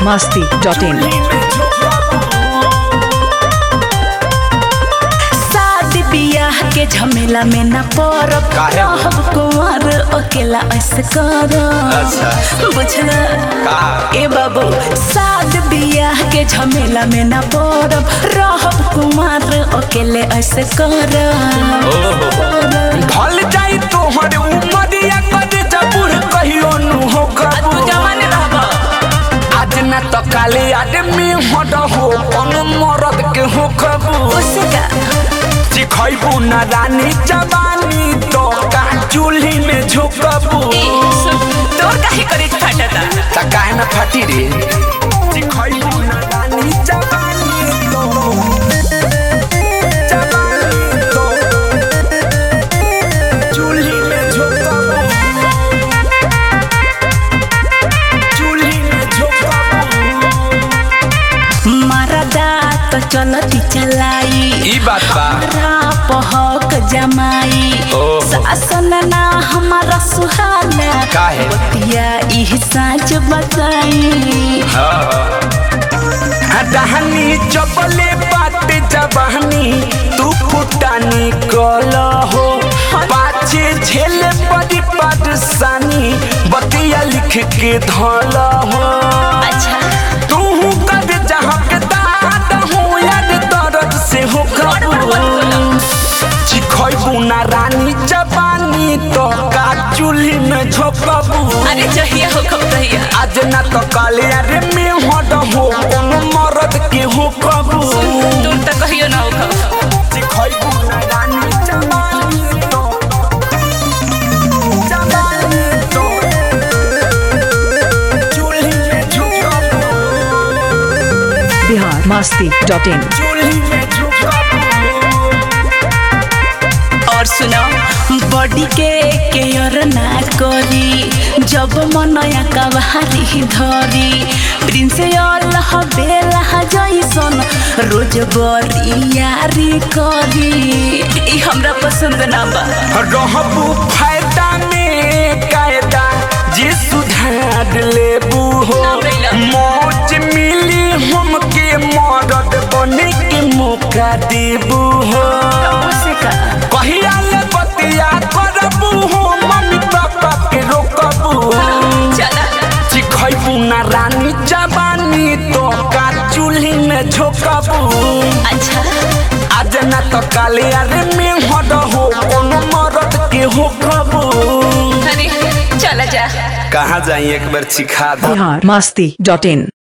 biharmasti.in शादी बियाह के झमेला में न पड़ब, रहब कुंवर अकेला ऐसे करब। बुझला ए बाबू, शादी बियाह के झमेला में न पड़ब, रहब कुंवर अकेले ऐसे करब। ढल जाई तोहर उमरिया कर जबूर कहियो नु हो कबू तू जवान रहब आज न तो काले आदमी हट हो कौन मरद के हो कबू उसे का सिखैबू न रानी जवानी तो का चूल्ही में झुकबू तोर काहे करे फटता त काहे न फटी रे सिखैबू न रानी जवानी तो चूल्ही में झुकबू मरदा तो चलती चलाई ई बात बा पहक जमाई सासन ना हमारा सुहाना काहे? बतिया इह साँच बताई डहनी चपले बात जवानी तू फुटानी कल हो पाछे झेले बड़ी परेशानी बतिया लिख के धल हो अच्छा तू कर जहाँ के दाद हो याद दर्द से हो चिखैबू ना रानी जवानी तो का चूल्ही में झोंकबू अरे जहिया हो कब तहिया आज ना तो काले अरे में हट हो कोनो मरद के हो कबू तू तो कहियो ना हो सिखैबू ना रानी जवानी तो चूल्ही में झुकबू biharmasti.in चूल्ही में झुकबू और सुनो बॉडी के केयर ना करी जब मनया कवारी धरी प्रिंस अल्लाह बेला जैसन रोज बरियारी करी ई हमरा पसंद ना बा रहबू फायदा में कायदा जे सुधार लेबू हो मौज मिली हमके मदद बने के मौका देबू हो उसे का कहिया ले बतिया करबू हो मम्मी पापा के रोकबू चला सिखैबू ना रानी जवानी तो का चूल्ही में झोंकबू अच्छा आज ना तो काले अरे में हट हो कोनो मरद के हो कबू अरे चला जा कहाँ जाई एक बार सिखा दो biharmasti.in